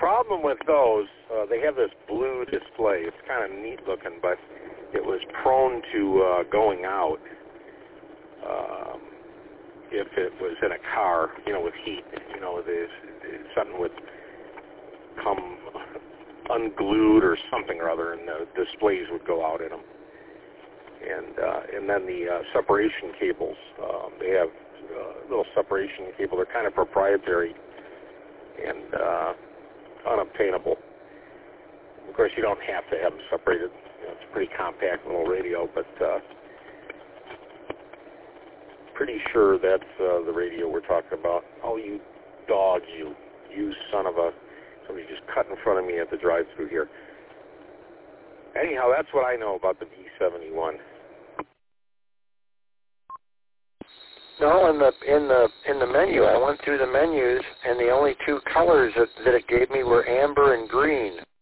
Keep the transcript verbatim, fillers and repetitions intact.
problem with those, uh, they have this blue display. It's kind of neat looking, but it was prone to uh, going out um, if it was in a car, you know, with heat. You know, there's, something would come unglued or something or other, and the displays would go out in them. And uh, and then the uh, separation cables, um, they have uh, little separation cable. They're kind of proprietary and uh, unobtainable. Of course, you don't have to have them separated. You know, it's a pretty compact little radio, but uh, pretty sure that's uh, the radio we're talking about. Oh, you dog, you, you son of a... Somebody just cut in front of me at the drive-thru here. Anyhow, that's what I know about the B seventy-one. No, in the in the in the menu, I went through the menus, and the only two colors that, that it gave me were amber and green.